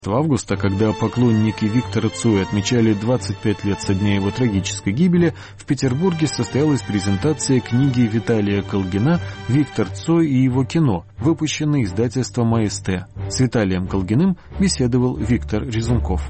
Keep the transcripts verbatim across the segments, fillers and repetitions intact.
августа, когда поклонники Виктора Цоя отмечали двадцать пять лет со дня его трагической гибели, в Петербурге состоялась презентация книги Виталия Колгина «Виктор Цой и его кино», выпущенной издательством А Эс Тэ. С Виталием Колгиным беседовал Виктор Резунков.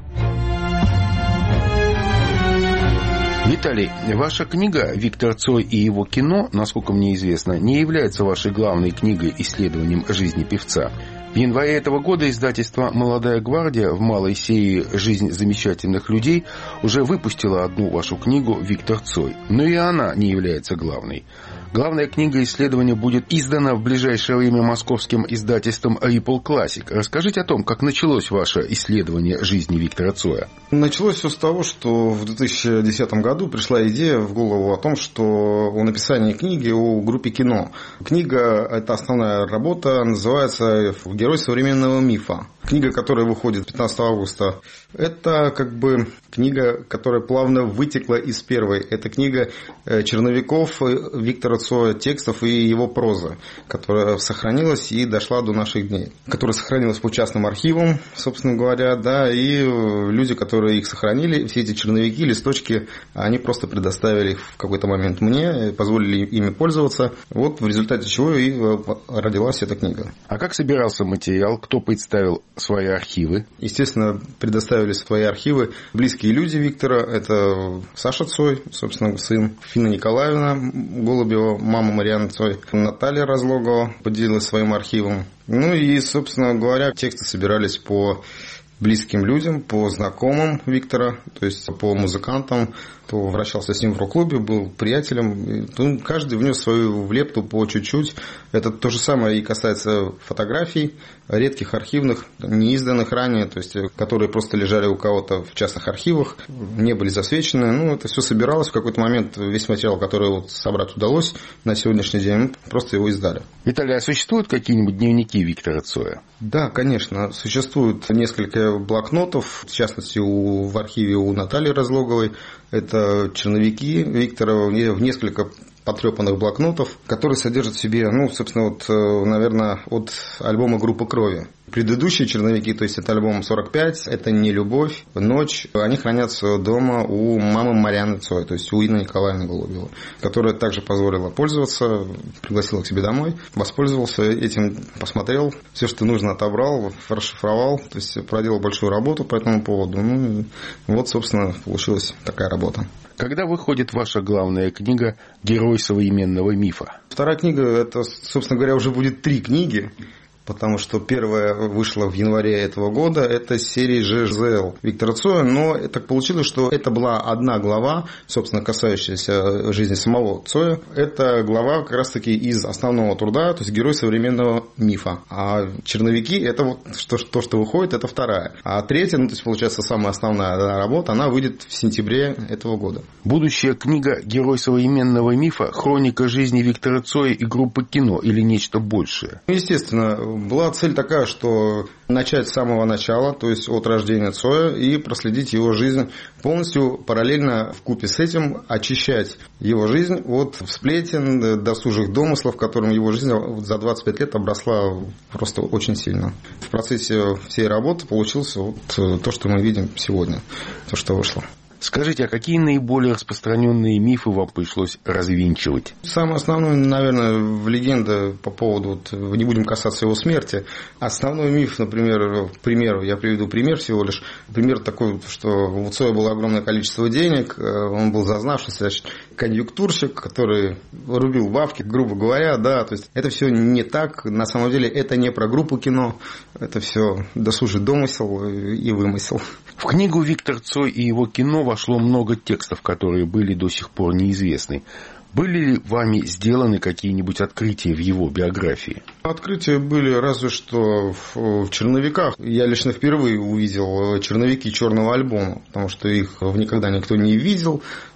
Виталий, ваша книга «Виктор Цой и его кино», насколько мне известно, не является вашей главной книгой исследованием жизни певца. В январе этого года издательство «Молодая гвардия» в малой серии «Жизнь замечательных людей» уже выпустило одну вашу книгу «Виктор Цой». Но и она не является главной. Главная книга исследования будет издана в ближайшее время московским издательством Ripple Classic. Расскажите о том, как началось ваше исследование жизни Виктора Цоя. Началось все с того, что в две тысячи десятом году пришла идея в голову о том, что о написании книги о группе кино. Книга, это основная работа, называется «Герой современного мифа». Книга, которая выходит пятнадцатого августа, это как бы книга, которая плавно вытекла из первой. Это книга черновиков Виктора Цоя, текстов и его прозы, которая сохранилась и дошла до наших дней. Которая сохранилась по частным архивам, собственно говоря, да, и люди, которые их сохранили, все эти черновики, листочки, они просто предоставили их в какой-то момент мне, позволили ими пользоваться. Вот в результате чего и родилась эта книга. А как собирался материал? Кто представил свои архивы? Естественно, предоставили свои архивы близкие люди Виктора. Это Саша Цой, собственно, сын, Фина Николаевна Голубева, мама Марианы Цой, Наталья Разлогова поделилась своим архивом. Ну и, собственно говоря, тексты собирались по близким людям, по знакомым Виктора, то есть по музыкантам, кто вращался с ним в рок-клубе, был приятелем. Ну, каждый внес свою в лепту по чуть-чуть. Это то же самое и касается фотографий, редких архивных, неизданных ранее, то есть которые просто лежали у кого-то в частных архивах, не были засвечены. Ну, это все собиралось. В какой-то момент весь материал, который вот собрать удалось на сегодняшний день, просто его издали. Виталий, а существуют какие-нибудь дневники Виктора Цоя? Да, конечно. Существует несколько блокнотов, в частности, у, в архиве у Натальи Разлоговой. Это черновики Виктора в несколько потрепанных блокнотов, которые содержат в себе, ну, собственно, вот, наверное, от альбома «Группа крови». Предыдущие черновики, то есть это альбом сорок пять, это «Не любовь», «Ночь», они хранятся дома у мамы Марианы Цой, то есть у Инны Николаевны Голубевой, которая также позволила пользоваться, пригласила к себе домой, воспользовался этим, посмотрел, все, что нужно, отобрал, расшифровал, то есть проделал большую работу по этому поводу. Ну, вот, собственно, получилась такая работа. Когда выходит ваша главная книга «Герой современного мифа»? Вторая книга, это, собственно говоря, уже будет три книги. Потому что первая вышла в январе этого года, это серия Ж З Л Виктора Цоя, но так получилось, что это была одна глава, собственно, касающаяся жизни самого Цоя. Это глава как раз-таки из основного труда, то есть «Герой современного мифа». А черновики, это вот что, то, что выходит, это вторая. А третья, ну, то есть, получается, самая основная работа, она выйдет в сентябре этого года. Будущая книга «Герой современного мифа» – хроника жизни Виктора Цоя и группы кино или нечто большее? Естественно. Была цель такая, что начать с самого начала, то есть от рождения Цоя, и проследить его жизнь полностью, параллельно вкупе с этим очищать его жизнь от сплетен, досужих домыслов, которым его жизнь за двадцать пять лет обросла просто очень сильно. В процессе всей работы получилось вот то, что мы видим сегодня, то, что вышло. Скажите, а какие наиболее распространенные мифы вам пришлось развенчивать? Самое основное, наверное, в легенде по поводу, вот, не будем касаться его смерти. Основной миф, например, к примеру, я приведу пример всего лишь. Пример такой, что у Цоя было огромное количество денег, он был зазнавшийся конъюнктурщик, который рубил бабки, грубо говоря, да, то есть это все не так. На самом деле это не про группу кино, это все досужий домысел и вымысел. В книгу «Виктор Цой и его кино» вошло много текстов, которые были до сих пор неизвестны. Были ли вами сделаны какие-нибудь открытия в его биографии? Открытия были разве что в черновиках. Я лично впервые увидел черновики черного альбома, потому что их никогда никто не видел.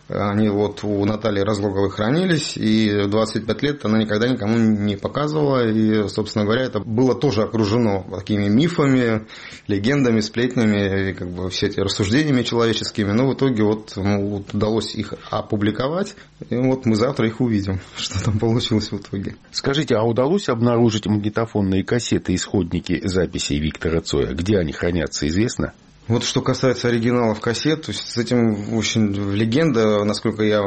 Они вот у Натальи Разлоговой хранились, и двадцать пять лет она никогда никому не показывала. И, собственно говоря, это было тоже окружено такими мифами, легендами, сплетнями, и как бы все эти рассуждениями человеческими. Но в итоге вот, ну, вот удалось их опубликовать, и вот мы завтра их увидим, что там получилось в итоге. Скажите, а удалось обнаружить магнитофонные кассеты, исходники записей Виктора Цоя? Где они хранятся, известно? Вот что касается оригиналов кассет, то есть с этим очень легенда, насколько я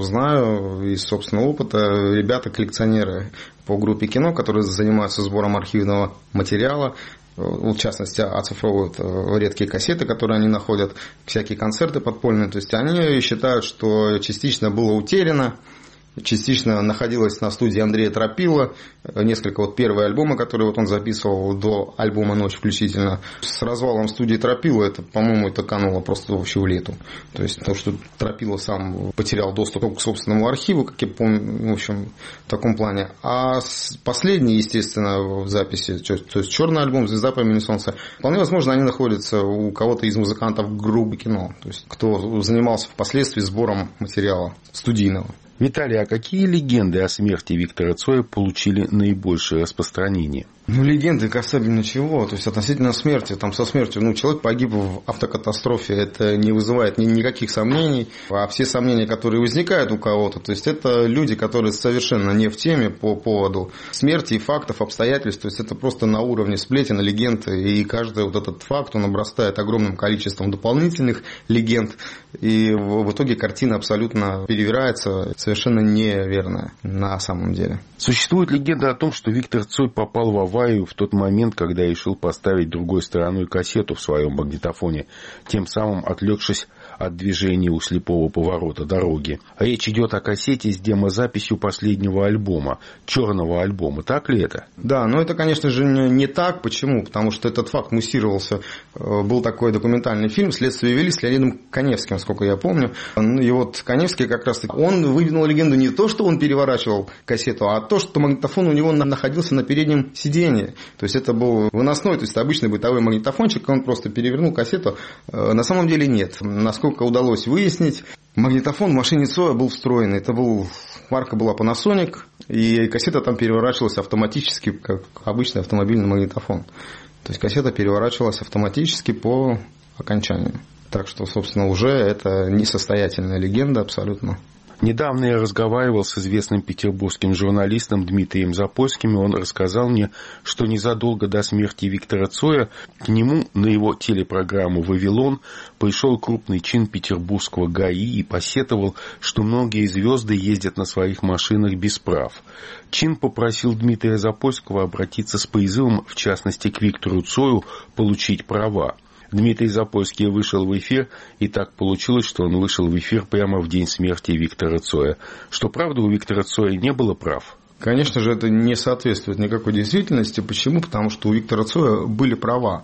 знаю из собственного опыта, ребята-коллекционеры по группе кино, которые занимаются сбором архивного материала, в частности, оцифровывают редкие кассеты, которые они находят, всякие концерты подпольные, то есть они считают, что частично было утеряно, частично находилась на студии Андрея Тропила, несколько вот первые альбомы, которые вот он записывал до альбома «Ночь» включительно. С развалом студии Тропила это, по-моему, это кануло просто вообще в лету. То есть то, что Тропила сам потерял доступ к собственному архиву, как я помню, в общем, в таком плане. А последние, естественно, в записи, то есть черный альбом «Звезда по имени Солнце», вполне возможно, они находятся у кого-то из музыкантов группы кино, то есть кто занимался впоследствии сбором материала студийного. Виталий, а какие легенды о смерти Виктора Цоя получили наибольшее распространение? Ну, легенды касательно чего? То есть относительно смерти. Там со смертью, ну, человек погиб в автокатастрофе, это не вызывает ни, никаких сомнений. А все сомнения, которые возникают у кого-то, то есть это люди, которые совершенно не в теме по поводу смерти и фактов, обстоятельств. То есть это просто на уровне сплетен, легенд. И каждый вот этот факт, он обрастает огромным количеством дополнительных легенд. И в итоге картина абсолютно перевирается, совершенно неверная на самом деле. Существует легенда о том, что Виктор Цой попал в аварию в тот момент, когда решил поставить другой стороной кассету в своем магнитофоне, тем самым отвлекшись от движения у слепого поворота дороги. Речь идет о кассете с демозаписью последнего альбома, черного альбома. Так ли это? Да, но это, конечно же, не так. Почему? Потому что этот факт муссировался. Был такой документальный фильм «Следствие вели» с Леонидом Каневским, сколько я помню. И вот Каневский как раз он выдвинул легенду не то, что он переворачивал кассету, а то, что магнитофон у него находился на переднем сиденье. То есть это был выносной, то есть обычный бытовой магнитофончик, он просто перевернул кассету. На самом деле нет. Насколько удалось выяснить, магнитофон в машине Цоя был встроенный. Это был, марка была Panasonic, и кассета там переворачивалась автоматически, как обычный автомобильный магнитофон. То есть кассета переворачивалась автоматически по окончанию. Так что, собственно, уже это несостоятельная легенда абсолютно. Недавно я разговаривал с известным петербургским журналистом Дмитрием Запольским, и он рассказал мне, что незадолго до смерти Виктора Цоя к нему на его телепрограмму «Вавилон» пришел крупный чин петербургского ГАИ и посетовал, что многие звезды ездят на своих машинах без прав. Чин попросил Дмитрия Запольского обратиться с призывом, в частности к Виктору Цою, получить права. Дмитрий Запольский вышел в эфир, и так получилось, что он вышел в эфир прямо в день смерти Виктора Цоя. Что правда, у Виктора Цоя не было прав? Конечно же, это не соответствует никакой действительности. Почему? Потому что у Виктора Цоя были права.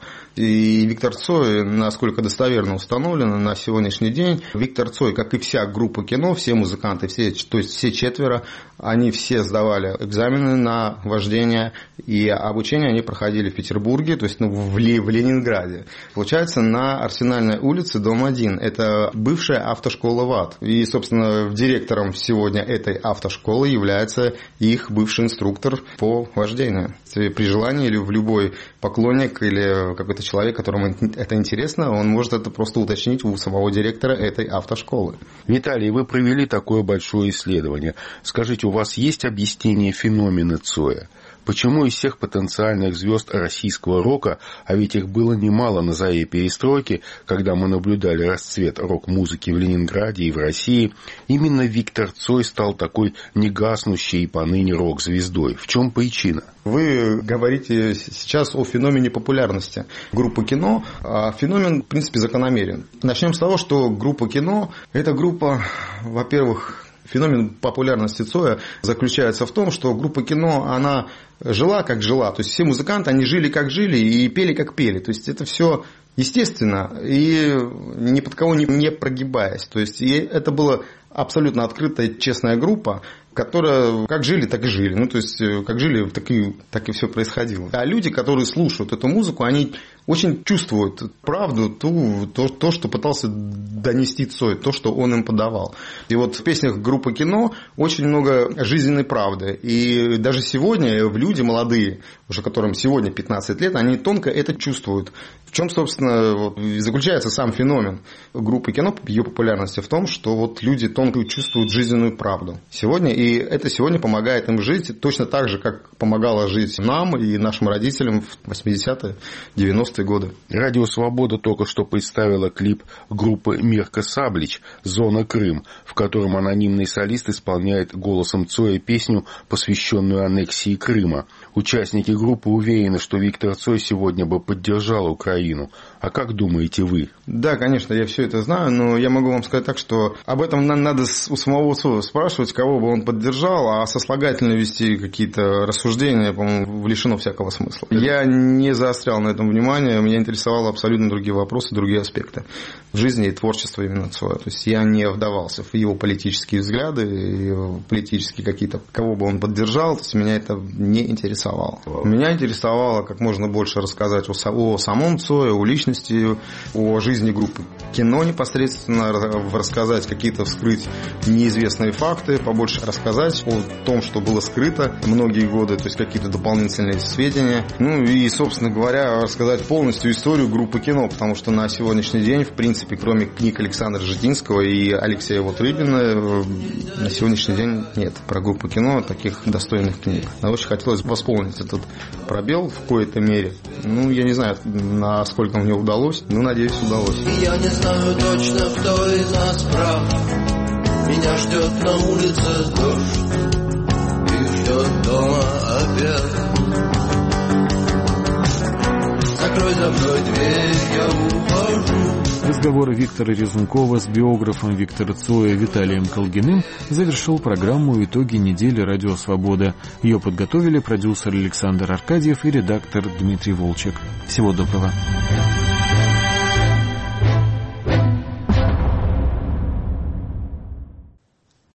И Виктор Цой, насколько достоверно установлено на сегодняшний день, Виктор Цой, как и вся группа кино, все музыканты, все, то есть все четверо, они все сдавали экзамены на вождение, и обучение они проходили в Петербурге, то есть ну, в, в Ленинграде. Получается, на Арсенальной улице, дом один. Это бывшая автошкола ВАТ. И, собственно, директором сегодня этой автошколы является их бывший инструктор по вождению. При желании или в любой поклонник или какой-то человек, которому это интересно, он может это просто уточнить у самого директора этой автошколы. Виталий, вы провели такое большое исследование. Скажите, у вас есть объяснение феномена Цоя? Почему из всех потенциальных звезд российского рока, а ведь их было немало на заре перестройки, когда мы наблюдали расцвет рок-музыки в Ленинграде и в России, именно Виктор Цой стал такой негаснущей и поныне рок-звездой? В чем причина? Вы говорите сейчас о феномене популярности группы кино, а феномен, в принципе, закономерен. Начнем с того, что группа кино – это группа, во-первых, феномен популярности Цоя заключается в том, что группа кино, она жила как жила. То есть все музыканты, они жили как жили и пели как пели. То есть это все естественно и ни под кого не, не прогибаясь. То есть и это была абсолютно открытая, честная группа. которая как жили, так и жили. Ну, то есть, как жили, так и, так и все происходило. А люди, которые слушают эту музыку, они очень чувствуют правду, ту, то, то, что пытался донести Цой, то, что он им подавал. И вот в песнях группы «Кино» очень много жизненной правды. И даже сегодня люди молодые, уже которым сегодня пятнадцать лет, они тонко это чувствуют. В чем, собственно, заключается сам феномен группы «Кино», ее популярности в том, что вот люди тонко чувствуют жизненную правду сегодня, и это сегодня помогает им жить точно так же, как помогало жить нам и нашим родителям в восьмидесятые, девяностые годы. Радио «Свобода» только что представила клип группы Мирка Саблич «Зона Крым», в котором анонимный солист исполняет голосом Цоя песню, посвященную аннексии Крыма. Участники группы уверены, что Виктор Цой сегодня бы поддержал Украину. А как думаете вы? Да, конечно, я все это знаю, но я могу вам сказать так, что об этом надо у самого Цоя спрашивать, кого бы он поддержал, а сослагательно вести какие-то рассуждения, по-моему, лишено всякого смысла. Я не заострял на этом внимание, меня интересовали абсолютно другие вопросы, другие аспекты в жизни и творчества именно Цоя. То есть я не вдавался в его политические взгляды, его политические какие-то, кого бы он поддержал, то есть меня это не интересовало. Меня интересовало как можно больше рассказать о, о самом Цое, о личности, о жизни группы «Кино» непосредственно, рассказать какие-то, вскрыть неизвестные факты, побольше рассказать о том, что было скрыто многие годы, то есть какие-то дополнительные сведения. Ну и, собственно говоря, рассказать полностью историю группы «Кино», потому что на сегодняшний день, в принципе, кроме книг Александра Жидинского и Алексея Вотрыбина, на сегодняшний день нет про группу «Кино» таких достойных книг. Очень хотелось восполнить этот пробел в коей-то мере. Ну, я не знаю, насколько мне удалось, но, надеюсь, удалось. Я не знаю точно, кто из нас прав. Меня ждет на улице дождь и ждет дома опять. Закрой за мной дверь, я ухожу. Разговор Виктора Резункова с биографом Виктора Цоя Виталием Колгиным завершил программу «Итоги недели Радио Свобода». Ее подготовили продюсер Александр Аркадьев и редактор Дмитрий Волчек. Всего доброго.